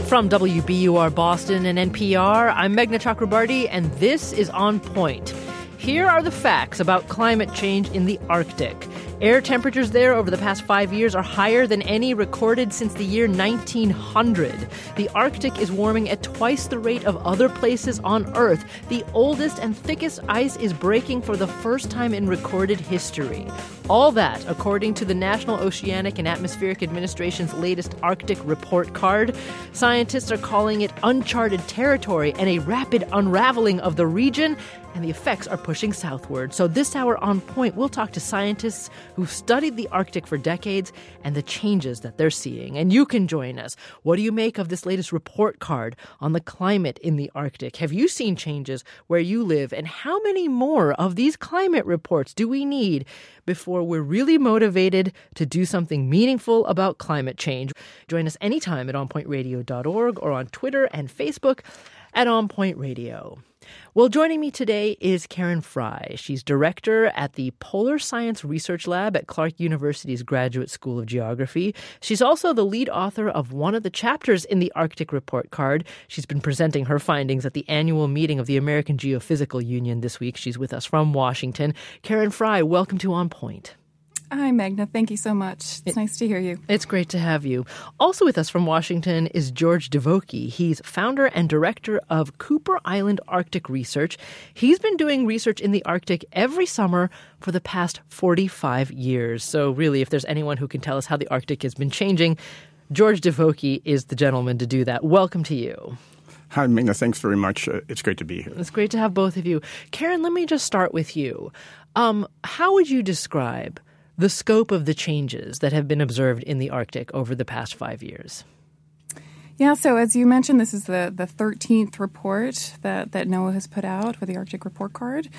From WBUR Boston and NPR, I'm Meghna Chakrabarty, and this is On Point. Here are the facts about climate change in the Arctic. Air temperatures there over the past 5 years are higher than any recorded since the year 1900. The Arctic is warming at twice the rate of other places on Earth. The oldest and thickest ice is breaking for the first time in recorded history. All that, according to the National Oceanic and Atmospheric Administration's latest Arctic report card. Scientists are calling it uncharted territory and a rapid unraveling of the region, and the effects are pushing southward. So this hour on Point, we'll talk to scientists who've studied the Arctic for decades and the changes that they're seeing. And you can join us. What do you make of this latest report card on the climate in the Arctic? Have you seen changes where you live? And how many more of these climate reports do we need before we're really motivated to do something meaningful about climate change? Join us anytime at onpointradio.org or on Twitter and Facebook at On Point Radio. Well, joining me today is Karen Frey. She's director at the Polar Science Research Lab at Clark University's Graduate School of Geography. She's also the lead author of one of the chapters in the Arctic Report Card. She's been presenting her findings at the annual meeting of the American Geophysical Union this week. She's with us from Washington. Karen Frey, welcome to On Point. Hi, Meghna. Thank you so much. It's nice to hear you. It's great to have you. Also with us from Washington is George Devokie. He's founder and director of Cooper Island Arctic Research. He's been doing research in the Arctic every summer for the past 45 years. So really, if there's anyone who can tell us how the Arctic has been changing, George Devokie is the gentleman to do that. Welcome to you. Hi, Meghna. Thanks very much. It's great to be here. It's great to have both of you. Karen, let me just start with you. How would you describe the scope of the changes that have been observed in the Arctic over the past 5 years? Yeah, so as you mentioned, this is the 13th report that NOAA has put out for the Arctic Report Card.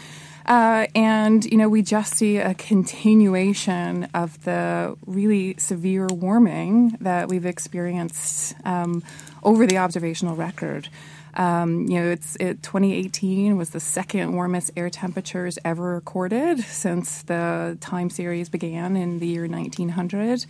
And, we just see a continuation of the really severe warming that we've experienced over the observational record. 2018 was the second warmest air temperatures ever recorded since the time series began in the year 1900.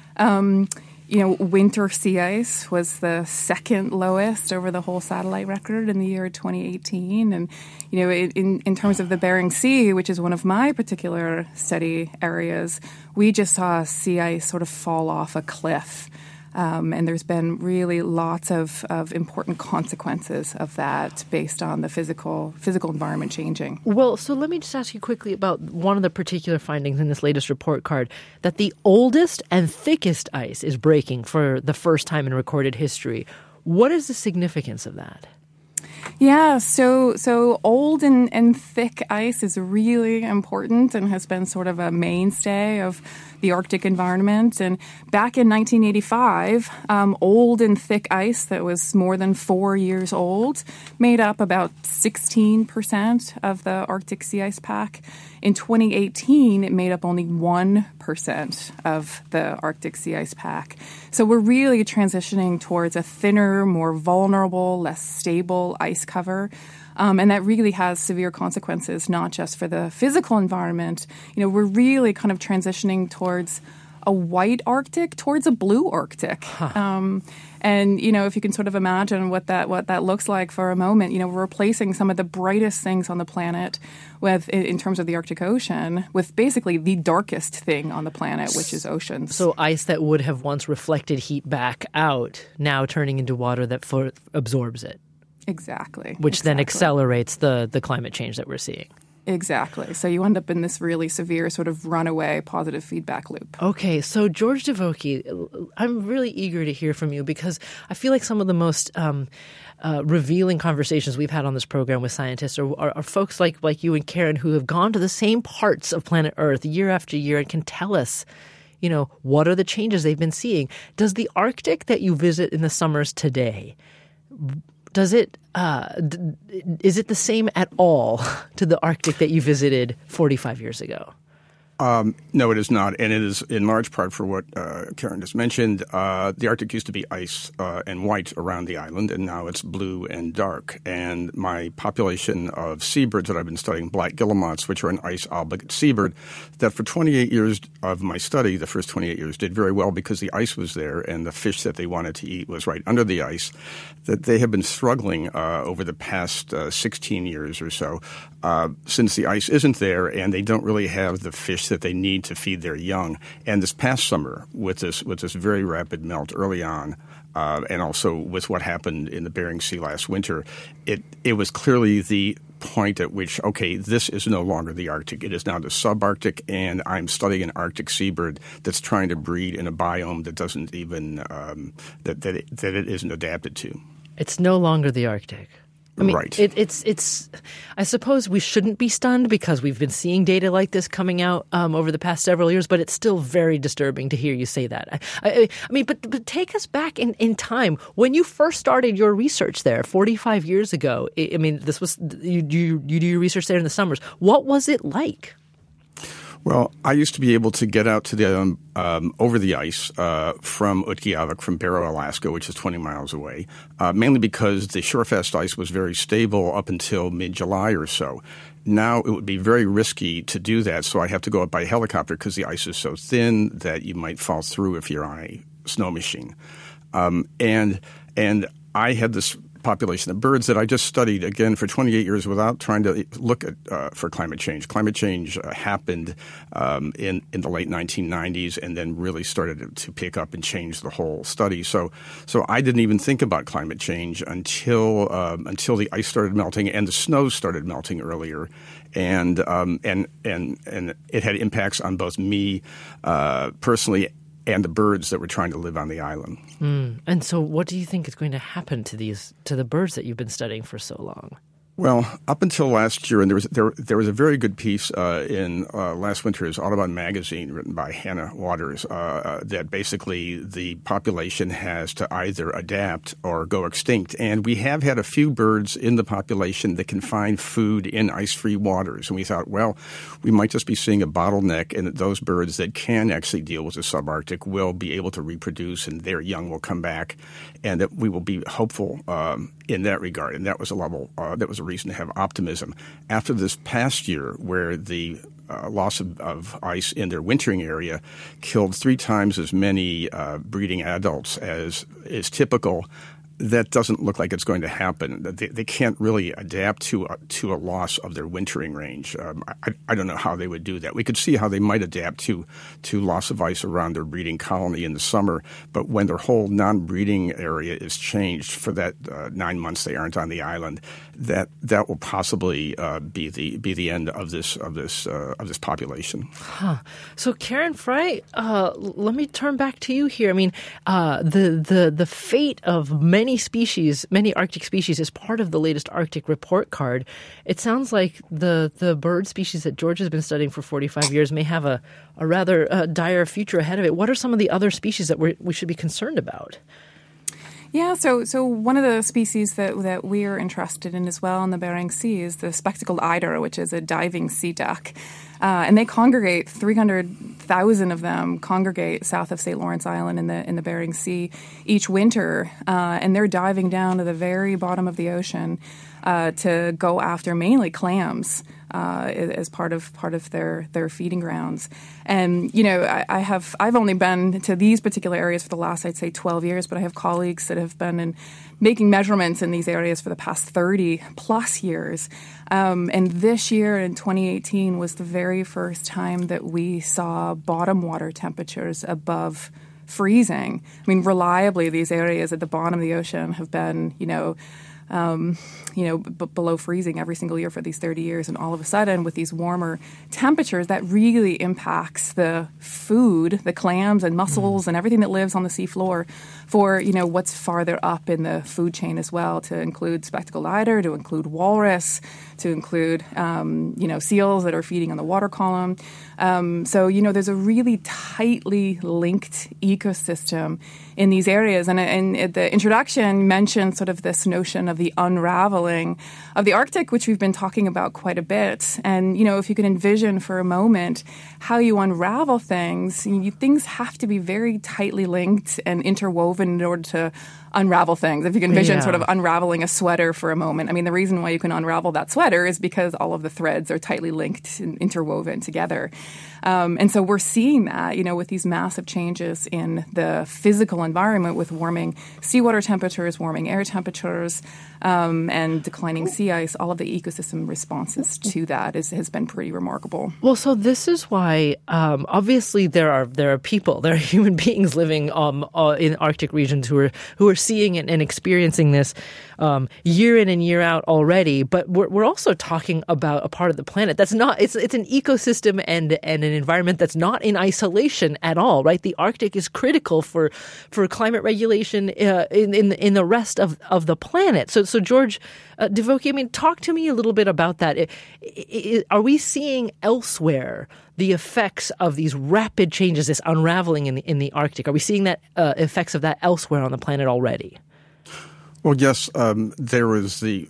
Winter sea ice was the second lowest over the whole satellite record in the year 2018. And, in terms of the Bering Sea, which is one of my particular study areas, we just saw sea ice sort of fall off a cliff. And there's been really lots of important consequences of that based on the physical environment changing. Well, so let me just ask you quickly about one of the particular findings in this latest report card, that the oldest and thickest ice is breaking for the first time in recorded history. What is the significance of that? Yeah, so old and thick ice is really important and has been sort of a mainstay of the Arctic environment. And back in 1985, old and thick ice that was more than 4 years old made up about 16% of the Arctic sea ice pack. In 2018, it made up only 1% of the Arctic sea ice pack. So we're really transitioning towards a thinner, more vulnerable, less stable ice cover. And that really has severe consequences, not just for the physical environment. We're really kind of transitioning towards a white Arctic, towards a blue Arctic. And, if you can sort of imagine what that looks like for a moment, we're replacing some of the brightest things on the planet in terms of the Arctic Ocean with basically the darkest thing on the planet, which is oceans. So ice that would have once reflected heat back out, now turning into water that absorbs it. Exactly. Which then accelerates the climate change that we're seeing. Exactly. So you end up in this really severe sort of runaway positive feedback loop. Okay. So George Devokie, I'm really eager to hear from you because I feel like some of the most revealing conversations we've had on this program with scientists are folks like you and Karen who have gone to the same parts of planet Earth year after year and can tell us, what are the changes they've been seeing. Does the Arctic that you visit in the summers today, is it the same at all to the Arctic that you visited 45 years ago? No, it is not, and it is in large part for what Karen just mentioned. The Arctic used to be ice and white around the island, and now it's blue and dark. And my population of seabirds that I've been studying, black guillemots, which are an ice obligate seabird, that for 28 years of my study, the first 28 years, did very well because the ice was there and the fish that they wanted to eat was right under the ice, that they have been struggling over the past 16 years or so since the ice isn't there and they don't really have the fish that they need to feed their young. And this past summer, with this very rapid melt early on, and also with what happened in the Bering Sea last winter, it was clearly the point at which, okay, this is no longer the Arctic. It is now the subarctic, and I'm studying an Arctic seabird that's trying to breed in a biome that doesn't even that it isn't adapted to. It's no longer the Arctic. I mean, right. It's. I suppose we shouldn't be stunned because we've been seeing data like this coming out over the past several years, but it's still very disturbing to hear you say that. I mean, but take us back in time when you first started your research there 45 years ago. I mean, this was you do your research there in the summers. What was it like? Well, I used to be able to get out to the over the ice from Utqiagvik, from Barrow, Alaska, which is 20 miles away, mainly because the shorefast ice was very stable up until mid-July or so. Now it would be very risky to do that, so I have to go up by helicopter because the ice is so thin that you might fall through if you're on a snow machine. And I had this population of birds that I just studied, again, for 28 years without trying to look at for climate change. Climate change happened in the late 1990s and then really started to pick up and change the whole study. So I didn't even think about climate change until the ice started melting and the snow started melting earlier. And it had impacts on both me personally and the birds that were trying to live on the island. And so what do you think is going to happen to the birds that you've been studying for so long? Well, up until last year, and there was a very good piece in last winter's Audubon magazine written by Hannah Waters that basically the population has to either adapt or go extinct. And we have had a few birds in the population that can find food in ice-free waters. And we thought, well, we might just be seeing a bottleneck, and that those birds that can actually deal with the subarctic will be able to reproduce and their young will come back, and that we will be hopeful in that regard. And that was a reason to have optimism. After this past year, where the loss of ice in their wintering area killed 3 times as many breeding adults as is typical, that doesn't look like it's going to happen. They can't really adapt to a loss of their wintering range. I don't know how they would do that. We could see how they might adapt to loss of ice around their breeding colony in the summer, but when their whole non-breeding area is changed for that 9 months they aren't on the island, that will possibly be the end of this population. Huh. So Karen Frey, let me turn back to you here. I mean, the fate of many Arctic species is part of the latest Arctic report card. It sounds like the bird species that George has been studying for 45 years may have a rather dire future ahead of it. What are some of the other species that we should be concerned about? Yeah, so one of the species that we are interested in as well in the Bering Sea is the spectacled eider, which is a diving sea duck. And they congregate, 300,000 of them congregate south of St. Lawrence Island in the Bering Sea each winter. And they're diving down to the very bottom of the ocean to go after mainly clams as part of their feeding grounds. And, you know, I've only been to these particular areas for the last, I'd say, 12 years, but I have colleagues that have been making measurements in these areas for the past 30 plus years. And this year in 2018 was the very first time that we saw bottom water temperatures above freezing. I mean, reliably, these areas at the bottom of the ocean have been, below freezing every single year for these 30 years. And all of a sudden, with these warmer temperatures, that really impacts the food, the clams and mussels and everything that lives on the seafloor for, what's farther up in the food chain as well, to include spectacled eider, to include walrus, to include, seals that are feeding on the water column. So there's a really tightly linked ecosystem in these areas. And the introduction mentioned sort of this notion of the unraveling of the Arctic, which we've been talking about quite a bit. And, if you can envision for a moment how you unravel things, things have to be very tightly linked and interwoven in order to unravel things. If you can envision sort of unraveling a sweater for a moment. I mean, the reason why you can unravel that sweater is because all of the threads are tightly linked and interwoven together. And so we're seeing that, with these massive changes in the physical environment with warming seawater temperatures, warming air temperatures, and declining sea ice. All of the ecosystem responses to that has been pretty remarkable. Well, so this is why obviously there are people, there are human beings living in Arctic regions who are seeing it and experiencing this year in and year out already. But we're also talking about a part of the planet that's not. It's an ecosystem and an environment that's not in isolation at all, right? The Arctic is critical for climate regulation in the rest of the planet. So George Devokie, I mean, talk to me a little bit about that. Are we seeing elsewhere the effects of these rapid changes, this unraveling in the Arctic? Are we seeing that effects of that elsewhere on the planet already? Well, yes, there was the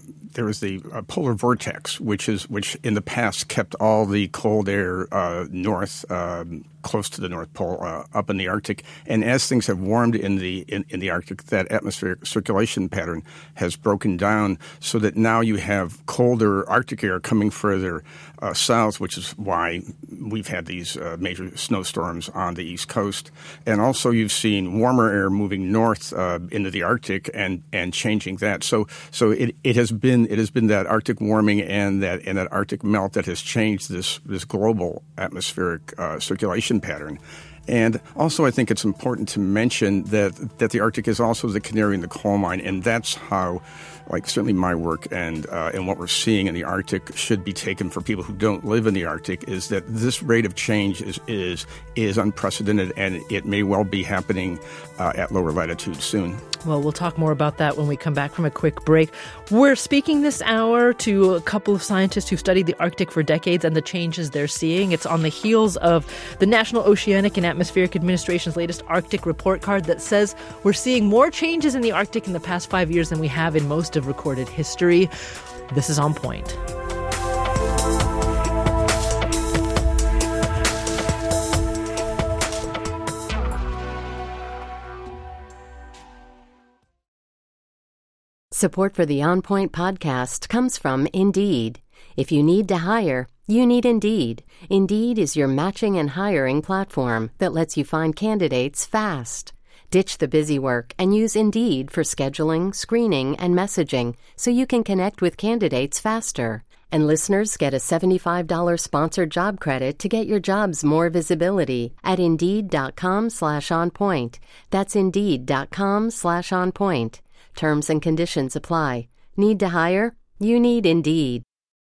polar vortex, which in the past kept all the cold air north, close to the North Pole, up in the Arctic. And as things have warmed in the Arctic, that atmospheric circulation pattern has broken down, so that now you have colder Arctic air coming further south, which is why we've had these major snowstorms on the East Coast. And also you've seen warmer air moving north into the Arctic and changing that. So it has been that Arctic warming and that Arctic melt that has changed this global atmospheric circulation pattern. And also I think it's important to mention that the Arctic is also the canary in the coal mine, and that's how, like, certainly my work and what we're seeing in the Arctic should be taken for people who don't live in the Arctic, is that this rate of change is unprecedented, and it may well be happening at lower latitudes soon. Well, we'll talk more about that when we come back from a quick break. We're speaking this hour to a couple of scientists who've studied the Arctic for decades and the changes they're seeing. It's on the heels of the National Oceanic and Atmospheric Administration's latest Arctic report card that says we're seeing more changes in the Arctic in the past 5 years than we have in most of recorded history. This is On Point. Support for the On Point podcast comes from Indeed. If you need to hire, you need Indeed. Indeed is your matching and hiring platform that lets you find candidates fast. Ditch the busy work and use Indeed for scheduling, screening, and messaging so you can connect with candidates faster. And listeners get a $75 sponsored job credit to get your jobs more visibility at Indeed.com/onpoint. That's Indeed.com/onpoint. Terms and conditions apply. Need to hire? You need Indeed.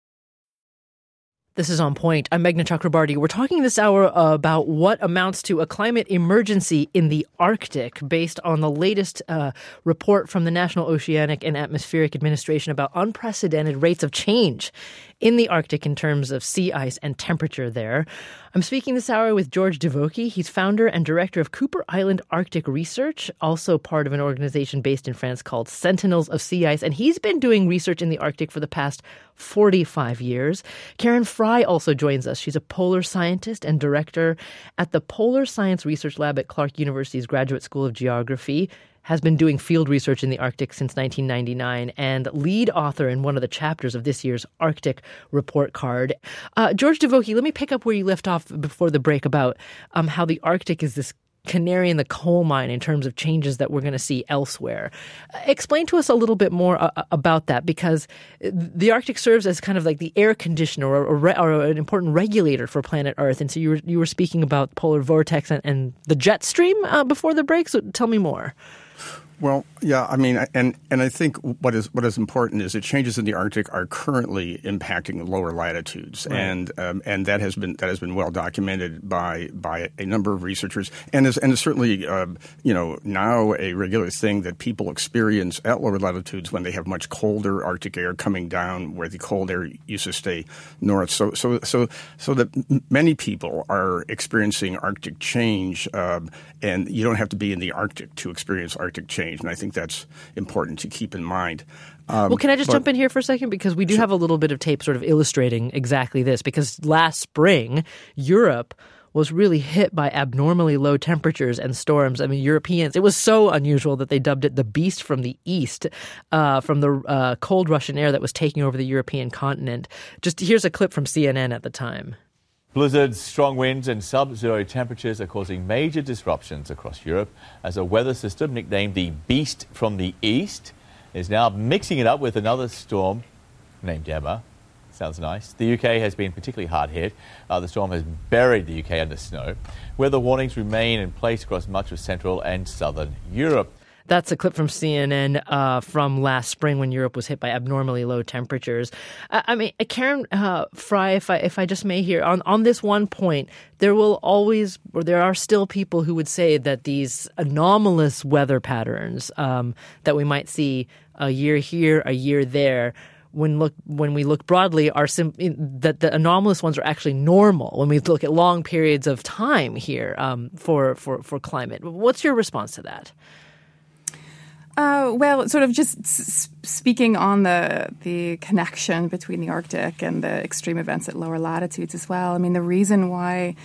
This is On Point. I'm Meghna Chakrabarty. We're talking this hour about what amounts to a climate emergency in the Arctic based on the latest report from the National Oceanic and Atmospheric Administration about unprecedented rates of change in the Arctic in terms of sea ice and temperature there. I'm speaking this hour with George Devokie. He's founder and director of Cooper Island Arctic Research, also part of an organization based in France called Sentinels of Sea Ice. And he's been doing research in the Arctic for the past 45 years. Karen Fry also joins us. She's a polar scientist and director at the Polar Science Research Lab at Clark University's Graduate School of Geography, has been doing field research in the Arctic since 1999, and lead author in one of the chapters of this year's Arctic report card. George Devokie, let me pick up where you left off before the break about how the Arctic is this canary in the coal mine in terms of changes that we're going to see elsewhere. Explain to us a little bit more about that, because the Arctic serves as kind of like the air conditioner or an important regulator for planet Earth. And so you were speaking about polar vortex and the jet stream before the break. So tell me more. Well, yeah, I mean, and I think what is important is that changes in the Arctic are currently impacting lower latitudes, right. And that has been well documented by a number of researchers, and is certainly now a regular thing that people experience at lower latitudes when they have much colder Arctic air coming down, where the cold air used to stay north. So that many people are experiencing Arctic change, and you don't have to be in the Arctic to experience Arctic change. change, and I think that's important to keep in mind. Well, can I just jump in here for a second? Because we do have a little bit of tape sort of illustrating exactly this. Because last spring, Europe was really hit by abnormally low temperatures and storms. I mean, Europeans, it was so unusual that they dubbed it the beast from the east, from the cold Russian air that was taking over the European continent. Just here's a clip from CNN at the time. Blizzards, strong winds and sub-zero temperatures are causing major disruptions across Europe as a weather system nicknamed the beast from the east is now mixing it up with another storm named Emma. Sounds nice. The UK has been particularly hard hit. The storm has buried the UK under snow. Weather warnings remain in place across much of Central and Southern Europe. That's a clip from CNN from last spring when Europe was hit by abnormally low temperatures. I mean, Karen Fry, if I just may here, on this one point, there are still people who would say that these anomalous weather patterns that we might see a year here, a year there, when we look broadly, that the anomalous ones are actually normal when we look at long periods of time here for climate. What's your response to that? Well, sort of just speaking on the connection between the Arctic and the extreme events at lower latitudes as well. I mean, the reason why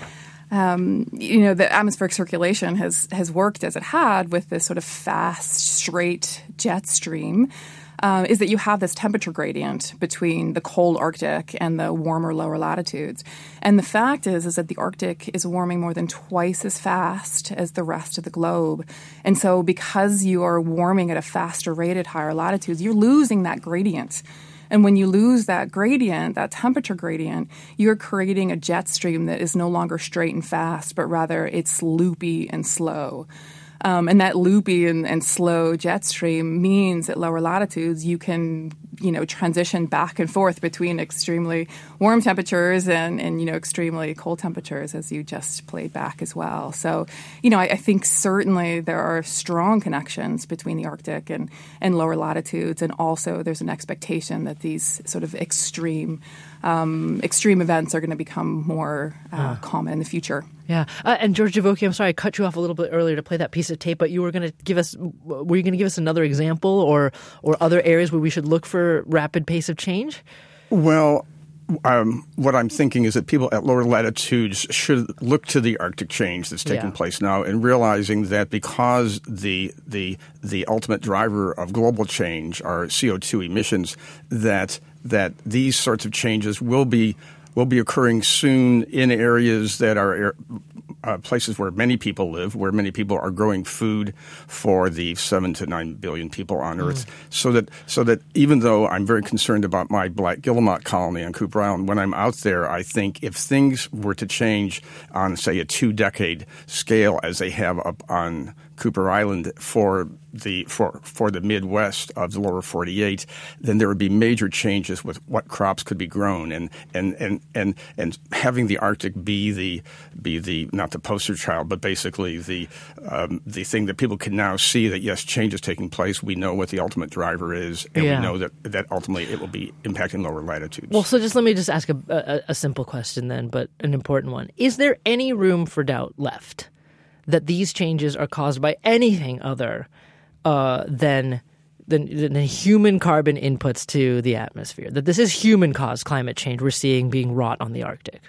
the atmospheric circulation has worked as it had with this sort of fast, straight jet stream is that you have this temperature gradient between the cold Arctic and the warmer lower latitudes. And the fact is that the Arctic is warming more than twice as fast as the rest of the globe. And so because you are warming at a faster rate at higher latitudes, you're losing that gradient. And when you lose that gradient, that temperature gradient, you're creating a jet stream that is no longer straight and fast, but rather it's loopy and slow. And that loopy and slow jet stream means at lower latitudes you can, transition back and forth between extremely warm temperatures and extremely cold temperatures, as you just played back as well. So, I think certainly there are strong connections between the Arctic and lower latitudes, and also there's an expectation that these sort of extreme events are going to become more common in the future. Yeah, and George Javoki, I'm sorry I cut you off a little bit earlier to play that piece of tape, but were you going to give us another example or other areas where we should look for rapid pace of change? Well, what I'm thinking is that people at lower latitudes should look to the Arctic change that's taking place now, and realizing that because the ultimate driver of global change are CO2 emissions, that these sorts of changes will be occurring soon in areas that are places where many people live, where many people are growing food for the 7 to 9 billion people on Earth. So that even though I'm very concerned about my black guillemot colony on Cooper Island, when I'm out there, I think if things were to change on, say, a 2-decade scale as they have up on Cooper Island for the Midwest of the lower 48, then there would be major changes with what crops could be grown, and having the Arctic be the not the poster child, but basically the thing that people can now see that yes, change is taking place. We know what the ultimate driver is, and we know that ultimately it will be impacting lower latitudes. Well, so let me ask a simple question then, but an important one. Is there any room for doubt left that these changes are caused by anything other than human carbon inputs to the atmosphere? That this is human-caused climate change we're seeing being wrought on the Arctic?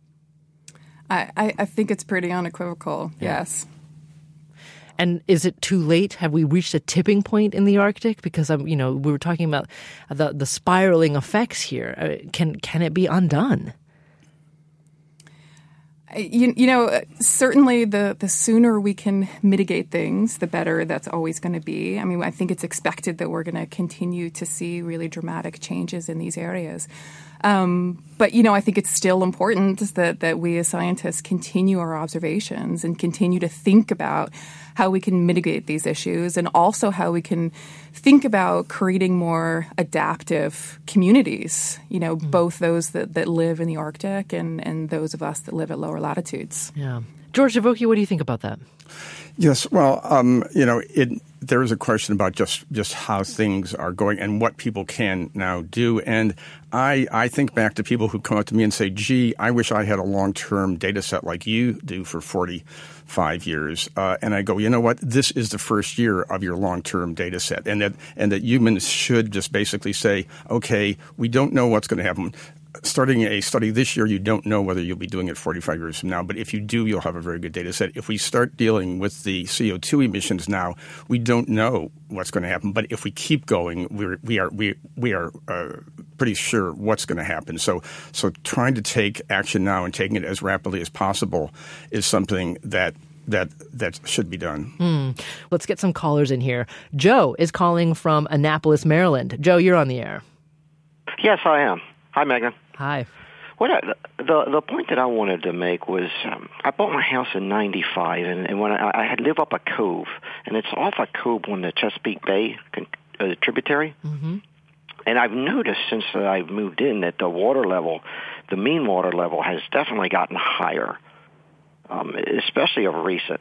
I think it's pretty unequivocal, yes. And is it too late? Have we reached a tipping point in the Arctic? Because we were talking about the spiraling effects here. Can it be undone? Certainly the sooner we can mitigate things, the better that's always going to be. I mean, I think it's expected that we're going to continue to see really dramatic changes in these areas. But, I think it's still important that we as scientists continue our observations and continue to think about how we can mitigate these issues, and also how we can think about creating more adaptive communities, both those that live in the Arctic and those of us that live at lower latitudes. Yeah. George Javoki, what do you think about that? Yes, well, there is a question about just how things are going and what people can now do. And I think back to people who come up to me and say, gee, I wish I had a long-term data set like you do for 45 years. And I go, you know what? This is the first year of your long-term data set. And that humans should just basically say, okay, we don't know what's going to happen. Starting a study this year, you don't know whether you'll be doing it 45 years from now. But if you do, you'll have a very good data set. If we start dealing with the CO2 emissions now, we don't know what's going to happen. But if we keep going, we are pretty sure what's going to happen. So trying to take action now and taking it as rapidly as possible is something that should be done. Let's get some callers in here. Joe is calling from Annapolis, Maryland. Joe, you're on the air. Yes, I am. Hi, Megan. Hi. The point that I wanted to make was I bought my house in '95, and when I had lived up a cove, and it's off a cove on the Chesapeake Bay tributary. Mm-hmm. And I've noticed since I've moved in that the water level, the mean water level, has definitely gotten higher, especially of recent.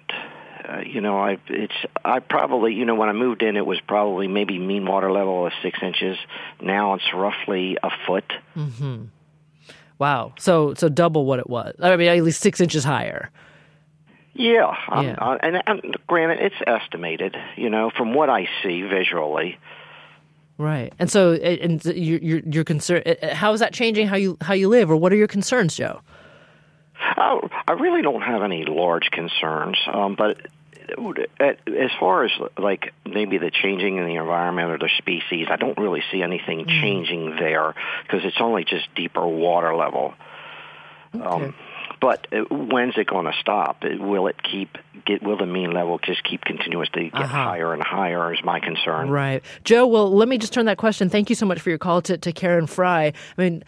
I probably, when I moved in, it was probably maybe mean water level of 6 inches. Now it's roughly a foot. Mm-hmm. Wow. So double what it was. I mean, at least 6 inches higher. Yeah. And granted, it's estimated, from what I see visually. Right. And so you're concerned. How is that changing how you live, or what are your concerns, Joe? I really don't have any large concerns, but as far as like maybe the changing in the environment or the species, I don't really see anything changing there because it's only just deeper water level. Okay. But when's it going to stop? Will the mean level just keep continuously get higher and higher is my concern. Right. Joe, well, let me just turn that question. Thank you so much for your call to Karen Fry. I mean,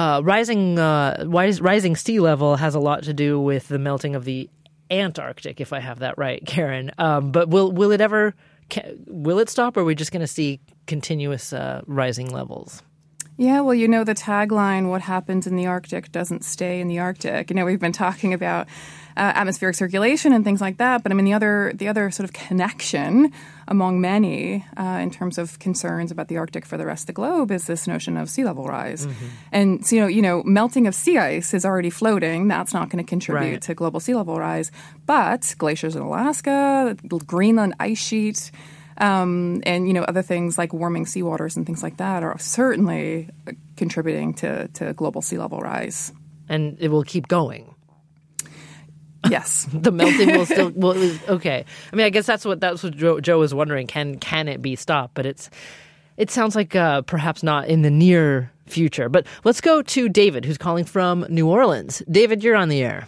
rising sea level has a lot to do with the melting of the Antarctic, if I have that right, Karen. But will it stop, or are we just going to see continuous rising levels? Yeah, well, the tagline, what happens in the Arctic doesn't stay in the Arctic. We've been talking about atmospheric circulation and things like that, but I mean, the other sort of connection among many in terms of concerns about the Arctic for the rest of the globe is this notion of sea level rise. Mm-hmm. And so, melting of sea ice is already floating. That's not going to contribute to global sea level rise. But glaciers in Alaska, the Greenland ice sheet, and other things like warming seawaters and things like that are certainly contributing to global sea level rise. And it will keep going. Yes, the melting will still. Okay. I mean, I guess that's what Joe was wondering. Can it be stopped? But it sounds like perhaps not in the near future. But let's go to David, who's calling from New Orleans. David, you're on the air.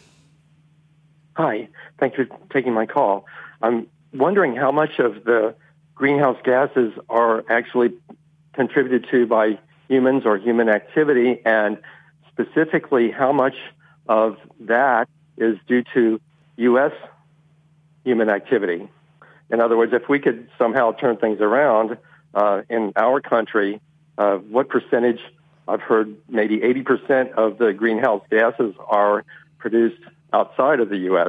Hi. Thanks for taking my call. I'm wondering how much of the greenhouse gases are actually contributed to by humans or human activity, and specifically how much of that is due to U.S. human activity. In other words, if we could somehow turn things around in our country, what percentage, I've heard maybe 80% of the greenhouse gases are produced outside of the U.S.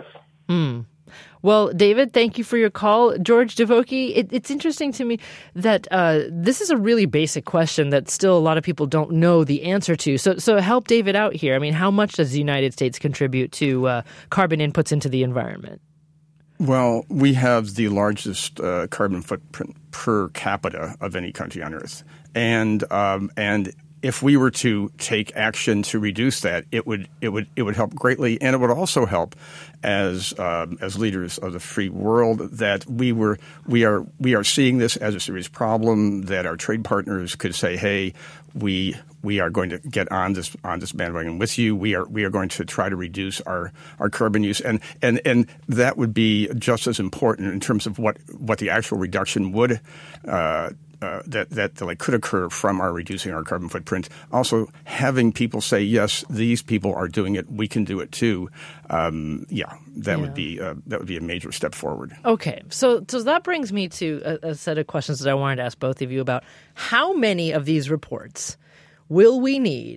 Well, David, thank you for your call. George Devokie, it's interesting to me that this is a really basic question that still a lot of people don't know the answer to. So help David out here. I mean, how much does the United States contribute to carbon inputs into the environment? Well, we have the largest carbon footprint per capita of any country on Earth. And if we were to take action to reduce that, it would help greatly, and it would also help as leaders of the free world that we are seeing this as a serious problem, that our trade partners could say, hey, we are going to get on this bandwagon with you. We are going to try to reduce our carbon use, and that would be just as important in terms of what the actual reduction would that could occur from our reducing our carbon footprint. Also, having people say, yes, these people are doing it, we can do it too. That would be a major step forward. Okay, so that brings me to a set of questions that I wanted to ask both of you about. How many of these reports will we need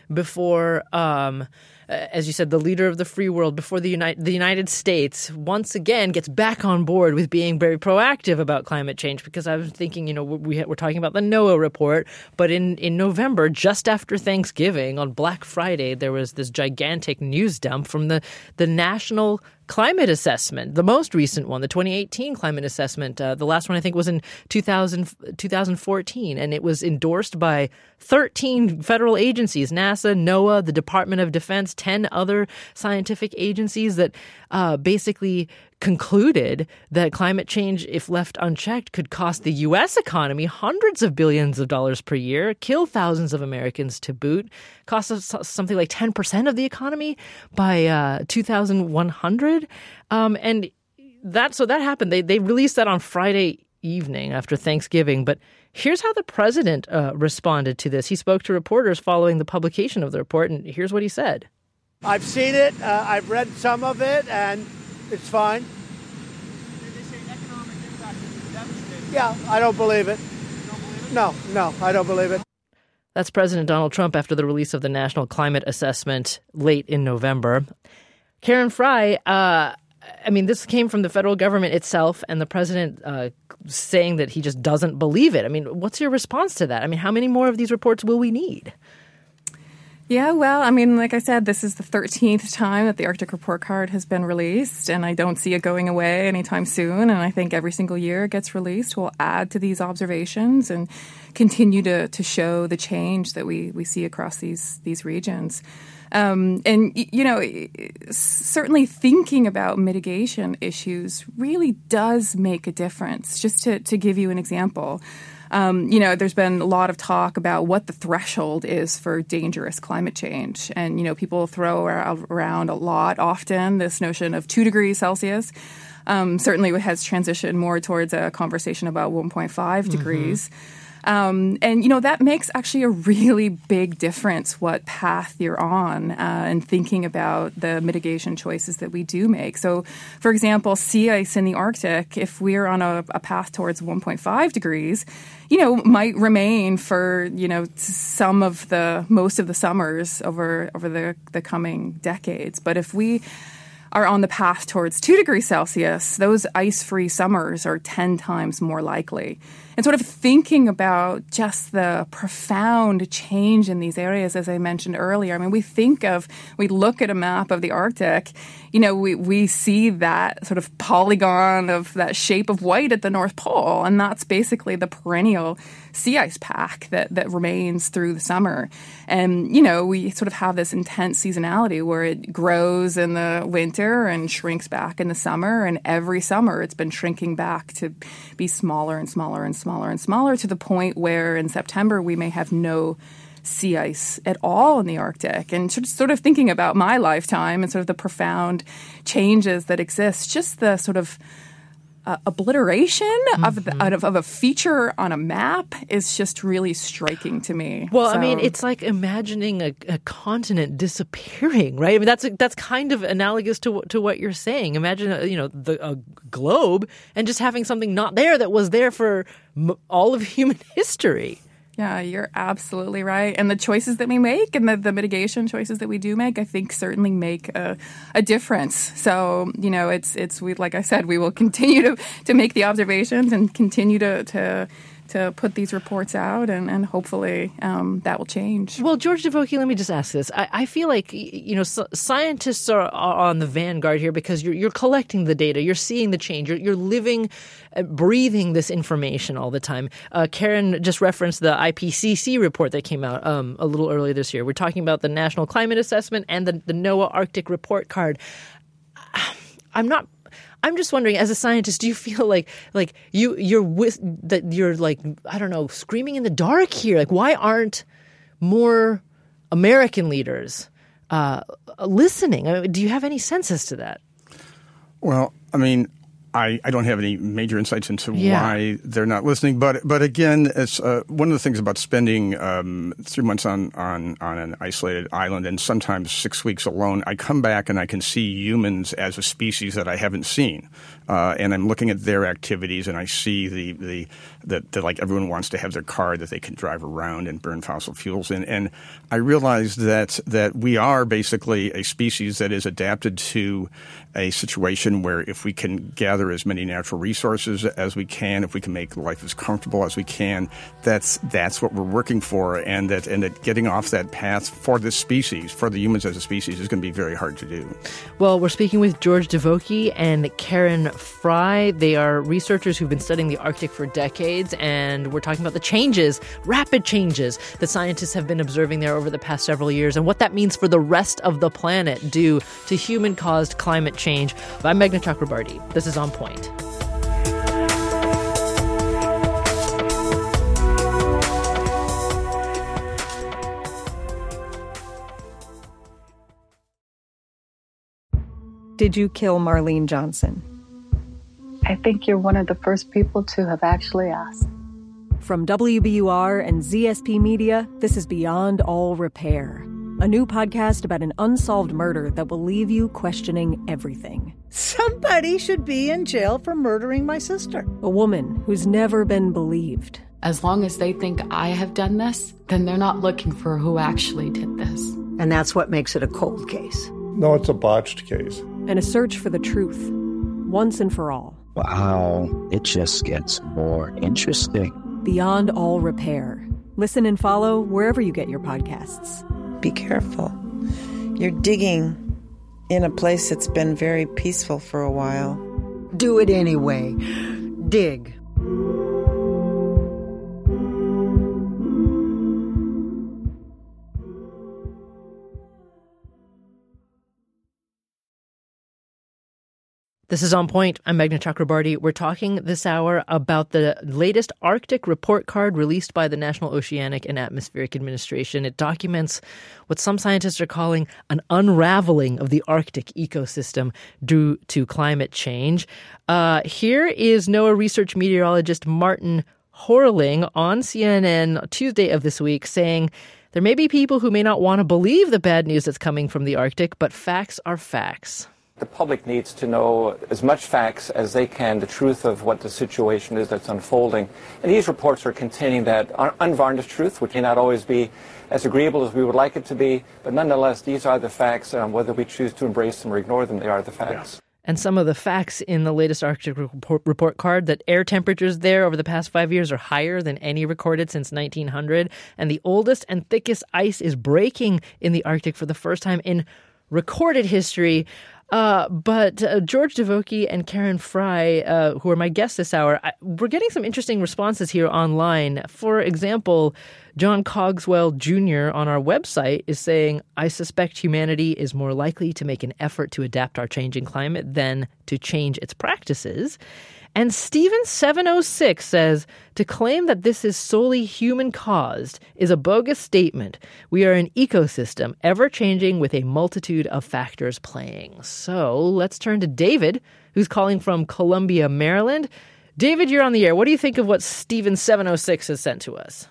before, as you said, the leader of the free world, before the United States once again gets back on board with being very proactive about climate change. Because I was thinking, we're talking about the NOAA report, but in November, just after Thanksgiving, on Black Friday, there was this gigantic news dump from the National Climate Assessment, the most recent one, the 2018 Climate Assessment. The last one, I think, was in 2014, and it was endorsed by 13 federal agencies, NASA, NOAA, the Department of Defense, 10 other scientific agencies that basically concluded that climate change, if left unchecked, could cost the U.S. economy hundreds of billions of dollars per year, kill thousands of Americans to boot, cost us something like 10% of the economy by 2100. And that happened. They released that on Friday evening after Thanksgiving. But here's how the president responded to this. He spoke to reporters following the publication of the report, and here's what he said. I've seen it. I've read some of it, and it's fine. They say economic impact is devastating. Yeah, I don't believe it. You don't believe it? No, I don't believe it. That's President Donald Trump after the release of the National Climate Assessment late in November. Karen Fry, this came from the federal government itself, and the president saying that he just doesn't believe it. What's your response to that? How many more of these reports will we need? Yeah, well, like I said, this is the 13th time that the Arctic Report Card has been released, and I don't see it going away anytime soon. And I think every single year it gets released, we'll add to these observations and continue to show the change that we see across these regions. Certainly thinking about mitigation issues really does make a difference. Just to give you an example, there's been a lot of talk about what the threshold is for dangerous climate change. And, people throw around a lot often this notion of 2 degrees Celsius. Certainly it has transitioned more towards a conversation about 1.5 degrees. That makes actually a really big difference what path you're on and thinking about the mitigation choices that we do make. So, for example, sea ice in the Arctic, if we're on a path towards 1.5 degrees, might remain for, most of the summers over the coming decades. But if we are on the path towards 2 degrees Celsius, those ice-free summers are 10 times more likely. And sort of thinking about just the profound change in these areas, as I mentioned earlier. We look at a map of the Arctic, we see that sort of polygon of that shape of white at the North Pole, and that's basically the perennial sea ice pack that remains through the summer. And, we sort of have this intense seasonality where it grows in the winter and shrinks back in the summer, and every summer it's been shrinking back to be smaller and smaller and smaller and smaller to the point where in September we may have no sea ice at all in the Arctic. And sort of thinking about my lifetime and sort of the profound changes that exist, just the sort of obliteration of a feature on a map is just really striking to me. Well, it's like imagining a continent disappearing, right? That's kind of analogous to what you're saying. Imagine a globe and just having something not there that was there for all of human history. Yeah, you're absolutely right. And the choices that we make and the mitigation choices that we do make, I think certainly make a difference. So, like I said, we will continue to make the observations and continue to put these reports out, and hopefully that will change. Well, George Davoki, let me just ask this. I feel like, scientists are on the vanguard here because you're collecting the data, you're seeing the change, you're living, breathing this information all the time. Karen just referenced the IPCC report that came out a little earlier this year. We're talking about the National Climate Assessment and the NOAA Arctic Report Card. I'm just wondering, as a scientist, do you feel like you're like, I don't know, screaming in the dark here? Like, why aren't more American leaders listening? Do you have any sense as to that? Well, I don't have any major insights into why they're not listening. But again, it's one of the things about spending 3 months on an isolated island and sometimes 6 weeks alone. I come back and I can see humans as a species that I haven't seen, and I'm looking at their activities and I see that like everyone wants to have their car that they can drive around and burn fossil fuels in, and I realize that we are basically a species that is adapted to a situation where if we can gather as many natural resources as we can, if we can make life as comfortable as we can, that's what we're working for, and that getting off that path for this species, for the humans as a species, is going to be very hard to do. Well, we're speaking with George DeVocchi and Karen Fry. They are researchers who've been studying the Arctic for decades, and we're talking about the changes, rapid changes, that scientists have been observing there over the past several years and what that means for the rest of the planet due to human-caused climate change. I'm Meghna Chakrabarty. This is On Point. Did you kill Marlene Johnson? I think you're one of the first people to have actually asked. From WBUR and ZSP Media, this is Beyond All Repair, a new podcast about an unsolved murder that will leave you questioning everything. Somebody should be in jail for murdering my sister. A woman who's never been believed. As long as they think I have done this, then they're not looking for who actually did this. And that's what makes it a cold case. No, it's a botched case. And a search for the truth, once and for all. Wow, it just gets more interesting. Beyond All Repair. Listen and follow wherever you get your podcasts. Be careful. You're digging in a place that's been very peaceful for a while. Do it anyway. Dig. This is On Point. I'm Meghna Chakrabarty. We're talking this hour about the latest Arctic report card released by the National Oceanic and Atmospheric Administration. It documents what some scientists are calling an unraveling of the Arctic ecosystem due to climate change. Here is NOAA research meteorologist Martin Horling on CNN Tuesday of this week saying, there may be people who may not want to believe the bad news that's coming from the Arctic, but facts are facts. The public needs to know as much facts as they can, the truth of what the situation is that's unfolding. And these reports are containing that unvarnished truth, which may not always be as agreeable as we would like it to be. But nonetheless, these are the facts. Whether we choose to embrace them or ignore them, they are the facts. And some of the facts in the latest Arctic report card, that air temperatures there over the past 5 years are higher than any recorded since 1900. And the oldest and thickest ice is breaking in the Arctic for the first time in recorded history. But George DeVocchi and Karen Fry, who are my guests this hour, we're getting some interesting responses here online. For example, John Cogswell Jr. on our website is saying, I suspect humanity is more likely to make an effort to adapt our changing climate than to change its practices. And Steven706 says, to claim that this is solely human-caused is a bogus statement. We are an ecosystem, ever-changing with a multitude of factors playing. So let's turn to David, who's calling from Columbia, Maryland. David, you're on the air. What do you think of what Steven706 has sent to us?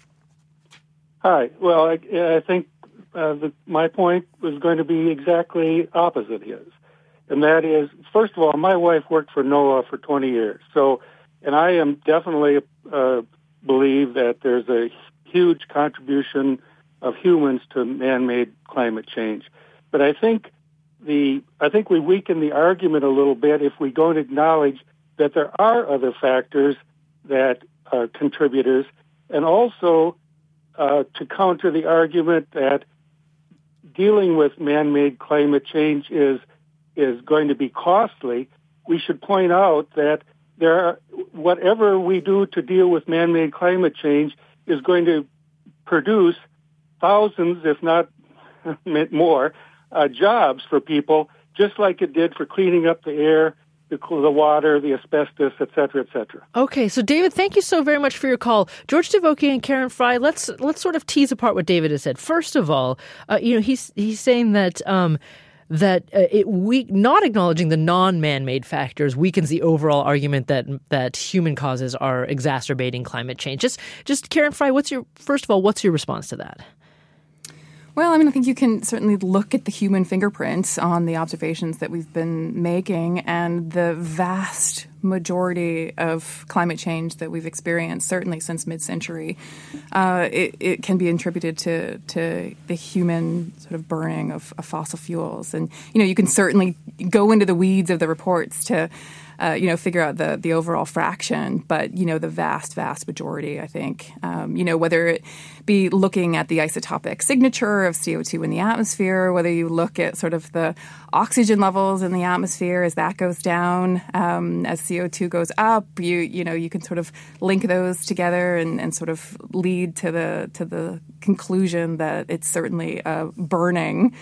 Hi. Well, I think my point was going to be exactly opposite his. And that is, first of all, my wife worked for NOAA for 20 years. And I am definitely believe that there's a huge contribution of humans to man-made climate change. But I think we weaken the argument a little bit if we don't acknowledge that there are other factors that are contributors, and also to counter the argument that dealing with man-made climate change is going to be costly. We should point out that whatever we do to deal with man-made climate change is going to produce thousands, if not more, jobs for people, just like it did for cleaning up the air, the water, the asbestos, et cetera, et cetera. Okay, so David, thank you so very much for your call. George DeVocchi and Karen Fry, let's sort of tease apart what David has said. First of all, he's saying that that not acknowledging the non-man-made factors weakens the overall argument that human causes are exacerbating climate change. Just Karen Frye, what's your response to that? Well, I mean, I think you can certainly look at the human fingerprints on the observations that we've been making, and the vast majority of climate change that we've experienced, certainly since mid-century, it can be attributed to the human sort of burning of fossil fuels. And, you can certainly go into the weeds of the reports to figure out the overall fraction, but, the vast majority, I think, whether it be looking at the isotopic signature of CO2 in the atmosphere, whether you look at sort of the oxygen levels in the atmosphere as that goes down, as CO2 goes up, you can sort of link those together and sort of lead to the conclusion that it's certainly burning,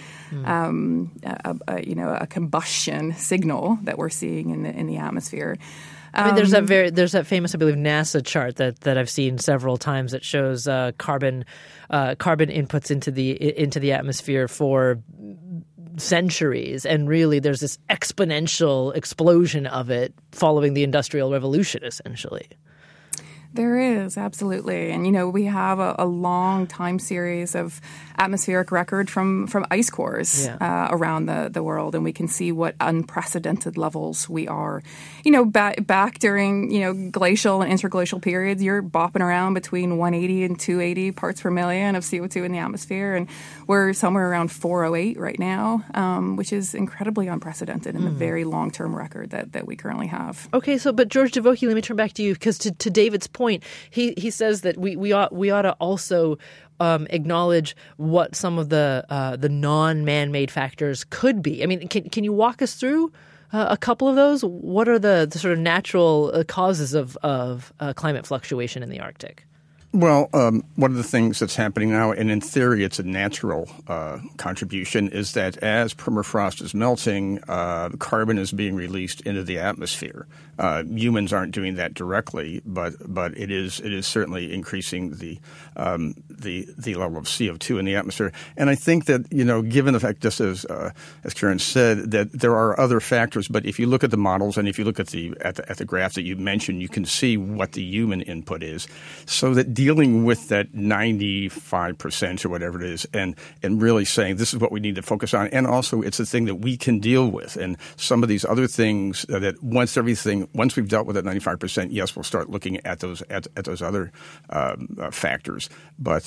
a combustion signal that we're seeing in the atmosphere. I mean, there's that famous, I believe, NASA chart that I've seen several times that shows carbon inputs into the atmosphere for centuries, and really there's this exponential explosion of it following the Industrial Revolution, essentially. There is, absolutely. And, we have a long time series of atmospheric record from ice cores around the world, and we can see what unprecedented levels we are. Back during, glacial and interglacial periods, you're bopping around between 180 and 280 parts per million of CO2 in the atmosphere, and we're somewhere around 408 right now, which is incredibly unprecedented in the very long-term record that we currently have. Okay, but George Davoki, let me turn back to you, because to David's point, he says that we ought to also acknowledge what some of the non-man-made factors could be. I mean, can you walk us through a couple of those? What are the sort of natural causes of climate fluctuation in the Arctic? Well, one of the things that's happening now, and in theory it's a natural contribution, is that as permafrost is melting, carbon is being released into the atmosphere. Humans aren't doing that directly, but it is certainly increasing the level of CO2 in the atmosphere. And I think that, given the fact, just as Karen said, that there are other factors, but if you look at the models and if you look at the graph that you mentioned, you can see what the human input is, so that dealing with that 95% or whatever it is, and really saying this is what we need to focus on, and also it's a thing that we can deal with, and some of these other things that once we've dealt with that 95%, yes, we'll start looking at those other factors, but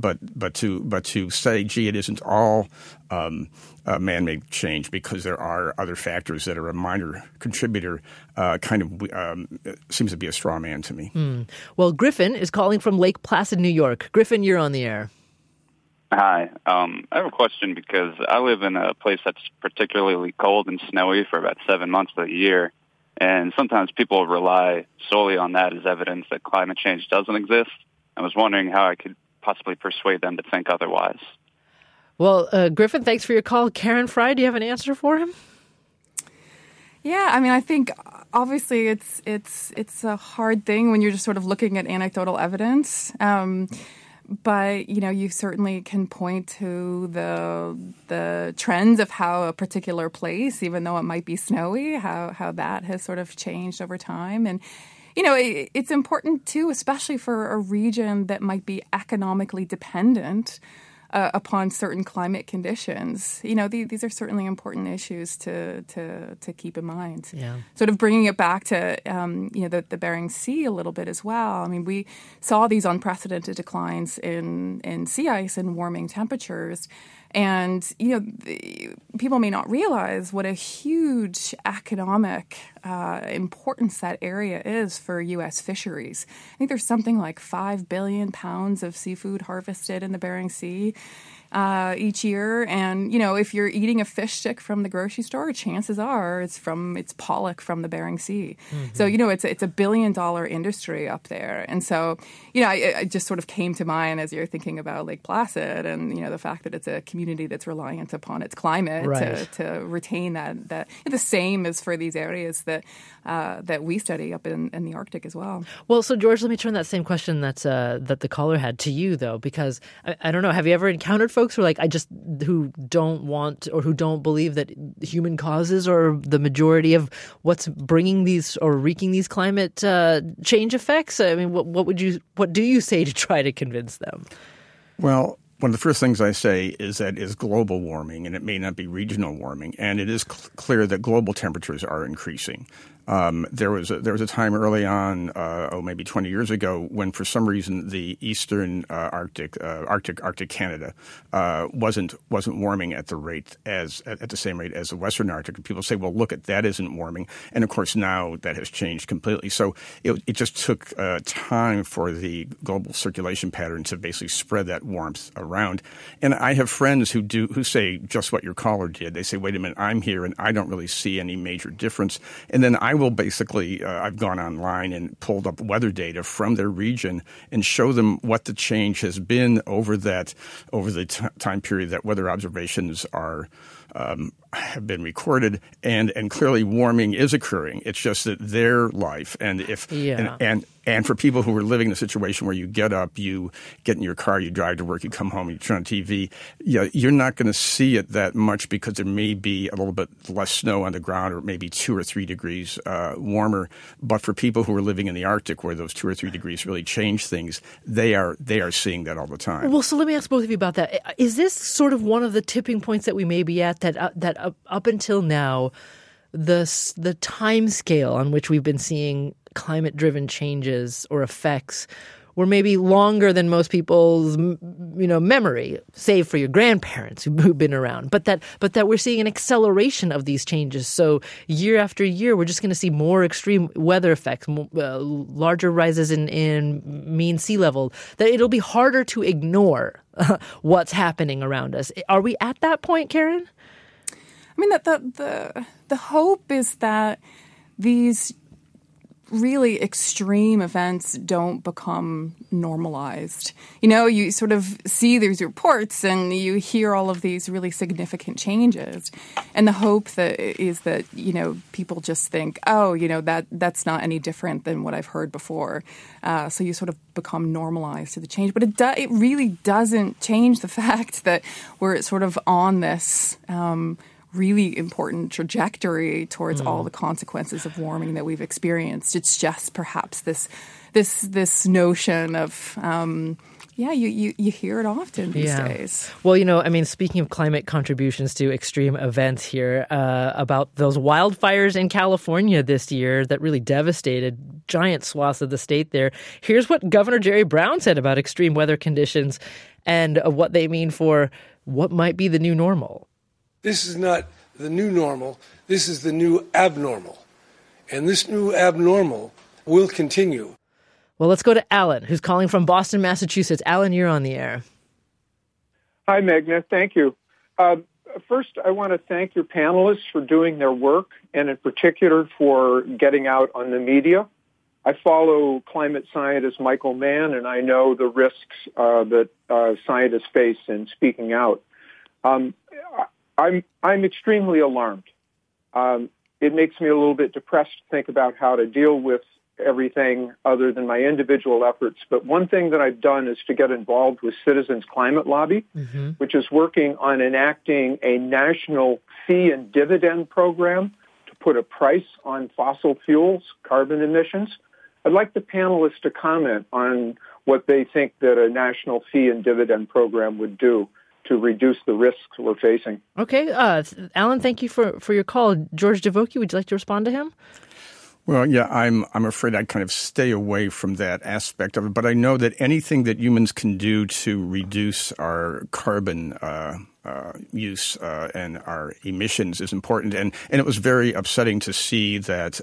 to say, gee, it isn't all man-made change because there are other factors that are a minor contributor, seems to be a straw man to me. Well, Griffin is calling from Lake Placid, New York. Griffin, you're on the air. Hi. I have a question because I live in a place that's particularly cold and snowy for about 7 months of the year, and sometimes people rely solely on that as evidence that climate change doesn't exist. I was wondering how I could possibly persuade them to think otherwise. Well, Griffin, thanks for your call. Karen Frye, do you have an answer for him? Yeah, I mean, I think obviously it's a hard thing when you're just sort of looking at anecdotal evidence. But, you certainly can point to the trends of how a particular place, even though it might be snowy, how that has sort of changed over time. And, it's important, too, especially for a region that might be economically dependent upon certain climate conditions. These are certainly important issues to keep in mind. Yeah. Sort of bringing it back to the Bering Sea a little bit as well. I mean, we saw these unprecedented declines in sea ice and warming temperatures. And, people may not realize what a huge economic importance that area is for U.S. fisheries. I think there's something like 5 billion pounds of seafood harvested in the Bering Sea each year. And, if you're eating a fish stick from the grocery store, chances are it's pollock from the Bering Sea. Mm-hmm. So, it's a $1 billion industry up there. And so, I just sort of came to mind as you're thinking about Lake Placid and, the fact that it's a community that's reliant upon its climate to retain that. The same as for these areas that we study up in the Arctic as well. Well, so George, let me turn that same question that the caller had to you, though, because I don't know, have you ever encountered folks who are like, who don't want or who don't believe that human causes are the majority of what's bringing these or wreaking these climate change effects? I mean, what do you say to try to convince them? Well, one of the first things I say is that it's global warming, and it may not be regional warming, and it is clear that global temperatures are increasing. There was a time early on, maybe 20 years ago, when for some reason the eastern Arctic Canada wasn't warming at the same rate as the western Arctic. And people say, well, look, that isn't warming, and of course now that has changed completely. So it just took time for the global circulation pattern to basically spread that warmth around. And I have friends who say just what your caller did. They say, wait a minute, I'm here and I don't really see any major difference. And then I will basically, I've gone online and pulled up weather data from their region and show them what the change has been over the time period that weather observations have been recorded, and clearly warming is occurring. It's just that their life and for people who are living in a situation where you get up, you get in your car, you drive to work, you come home, you turn on TV, you're not going to see it that much because there may be a little bit less snow on the ground, or maybe 2 or 3 degrees warmer. But for people who are living in the Arctic, where those 2 or 3 degrees really change things, they are seeing that all the time. Well, so let me ask both of you about that. Is this sort of one of the tipping points that we may be at, that up until now, the time scale on which we've been seeing climate-driven changes or effects were maybe longer than most people's memory, save for your grandparents who've been around, but that we're seeing an acceleration of these changes. So year after year, we're just going to see more extreme weather effects, larger rises in mean sea level, that it'll be harder to ignore what's happening around us. Are we at that point, Karen? I mean, the hope is that these really extreme events don't become normalized. You sort of see these reports and you hear all of these really significant changes. And the hope is that people just think, that's not any different than what I've heard before. So you sort of become normalized to the change. But it really doesn't change the fact that we're sort of on this really important trajectory towards all the consequences of warming that we've experienced. It's just perhaps this notion of you hear it often these days. Well, speaking of climate contributions to extreme events here, about those wildfires in California this year that really devastated giant swaths of the state there. Here's what Governor Jerry Brown said about extreme weather conditions and what they mean for what might be the new normal. This is not the new normal. This is the new abnormal. And this new abnormal will continue. Well, let's go to Alan, who's calling from Boston, Massachusetts. Alan, you're on the air. Hi, Meghna. Thank you. First, I want to thank your panelists for doing their work, and in particular for getting out on the media. I follow climate scientist Michael Mann, and I know the risks that scientists face in speaking out. I'm extremely alarmed. It makes me a little bit depressed to think about how to deal with everything other than my individual efforts. But one thing that I've done is to get involved with Citizens Climate Lobby, which is working on enacting a national fee and dividend program to put a price on fossil fuels, carbon emissions. I'd like the panelists to comment on what they think that a national fee and dividend program would do to reduce the risks we're facing. Okay. Alan, thank you for your call. George Devokie, would you like to respond to him? Well, yeah, I'm afraid I kind of stay away from that aspect of it, but I know that anything that humans can do to reduce our carbon use and our emissions is important. And it was very upsetting to see that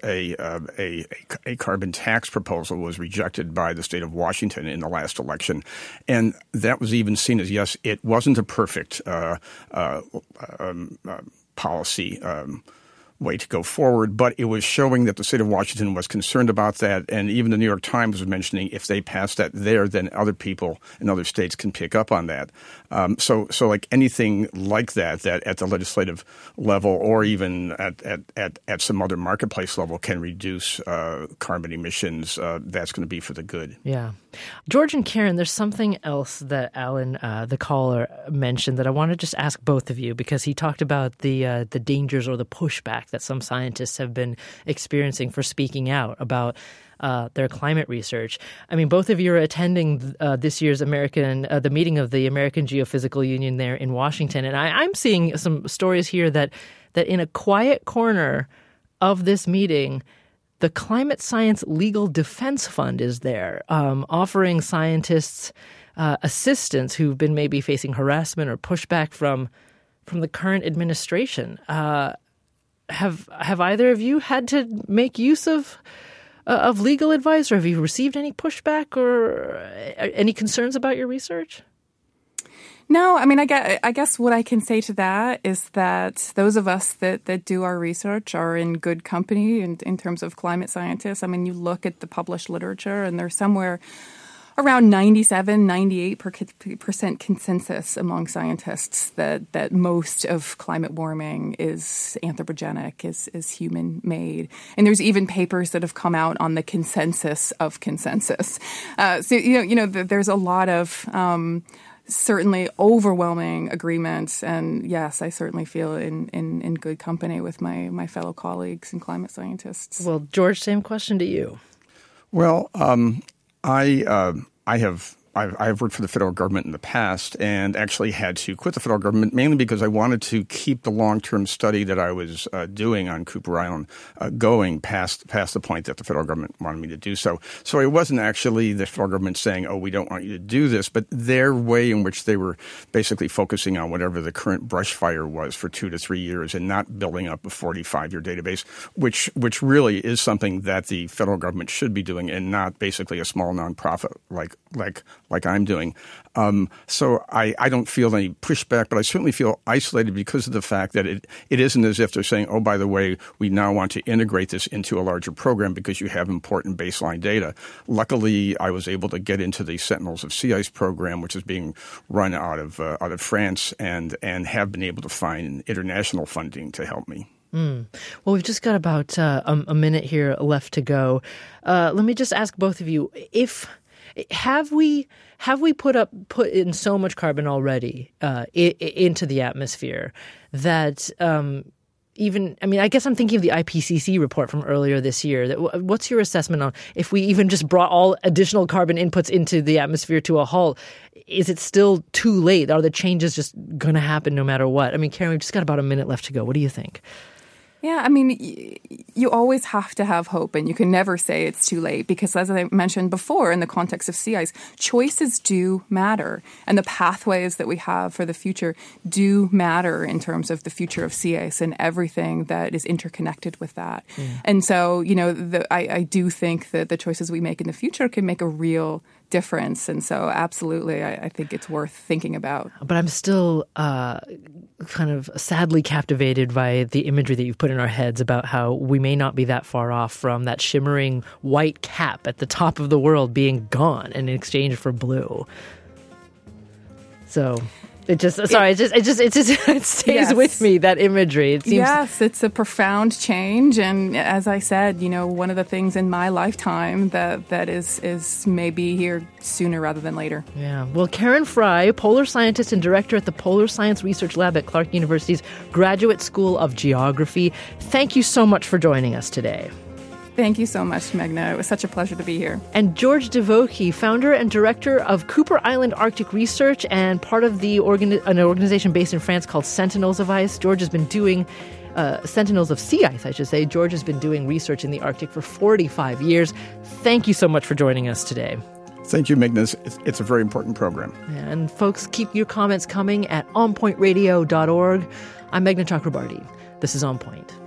a carbon tax proposal was rejected by the state of Washington in the last election. And that was even seen as, yes, it wasn't a perfect policy way to go forward, but it was showing that the state of Washington was concerned about that, and even the New York Times was mentioning if they pass that there, then other people in other states can pick up on that. So like anything like that at the legislative level or even at some other marketplace level can reduce carbon emissions, that's going to be for the good. Yeah. George and Karen, there's something else that Alan, the caller, mentioned that I want to just ask both of you, because he talked about the dangers or the pushback that some scientists have been experiencing for speaking out about their climate research. I mean, both of you are attending this year's the meeting of the American Geophysical Union there in Washington, and I'm seeing some stories here that in a quiet corner of this meeting, the Climate Science Legal Defense Fund is there, offering scientists assistance who've been maybe facing harassment or pushback from the current administration. Have either of you had to make use of legal advice, or have you received any pushback or any concerns about your research? No, I mean, I guess what I can say to that is that those of us that do our research are in good company in terms of climate scientists. I mean, you look at the published literature, and there's somewhere around 98% consensus among scientists that most of climate warming is anthropogenic, is human-made. And there's even papers that have come out on the consensus of consensus. So, there's a lot of certainly overwhelming agreement. And yes, I certainly feel in good company with my fellow colleagues and climate scientists. Well, George, same question to you. Well, I've worked for the federal government in the past and actually had to quit the federal government mainly because I wanted to keep the long-term study that I was doing on Cooper Island going past the point that the federal government wanted me to do so. So it wasn't actually the federal government saying, oh, we don't want you to do this, but their way in which they were basically focusing on whatever the current brush fire was for 2 to 3 years and not building up a 45-year database, which really is something that the federal government should be doing and not basically a small nonprofit like I'm doing. So I don't feel any pushback, but I certainly feel isolated because of the fact that it isn't as if they're saying, oh, by the way, we now want to integrate this into a larger program because you have important baseline data. Luckily, I was able to get into the Sentinels of Sea Ice program, which is being run out of France, and have been able to find international funding to help me. Well, we've just got about a minute here left to go. Let me just ask both of you, have we put in so much carbon already into the atmosphere that I guess I'm thinking of the IPCC report from earlier this year. What's your assessment on if we even just brought all additional carbon inputs into the atmosphere to a halt? Is it still too late? Are the changes just going to happen no matter what? I mean, Karen, we've just got about a minute left to go. What do you think? Yeah, I mean, you always have to have hope, and you can never say it's too late because, as I mentioned before, in the context of sea ice, choices do matter, and the pathways that we have for the future do matter in terms of the future of sea ice and everything that is interconnected with that. And so, I do think that the choices we make in the future can make a real difference. And so absolutely, I think it's worth thinking about. But I'm still kind of sadly captivated by the imagery that you've put in our heads about how we may not be that far off from that shimmering white cap at the top of the world being gone in exchange for blue. So it stays with me, that imagery. It seems yes, it's a profound change, and as I said, one of the things in my lifetime that is maybe here sooner rather than later. Yeah. Well, Karen Fry, polar scientist and director at the Polar Science Research Lab at Clark University's Graduate School of Geography, thank you so much for joining us today. Thank you so much, Meghna. It was such a pleasure to be here. And George Devokie, founder and director of Cooper Island Arctic Research and part of an organization based in France called Sentinels of Ice. George has been doing Sentinels of Sea Ice, I should say. George has been doing research in the Arctic for 45 years. Thank you so much for joining us today. Thank you, Meghna. It's a very important program. Yeah, and folks, keep your comments coming at onpointradio.org. I'm Meghna Chakrabarty. This is On Point.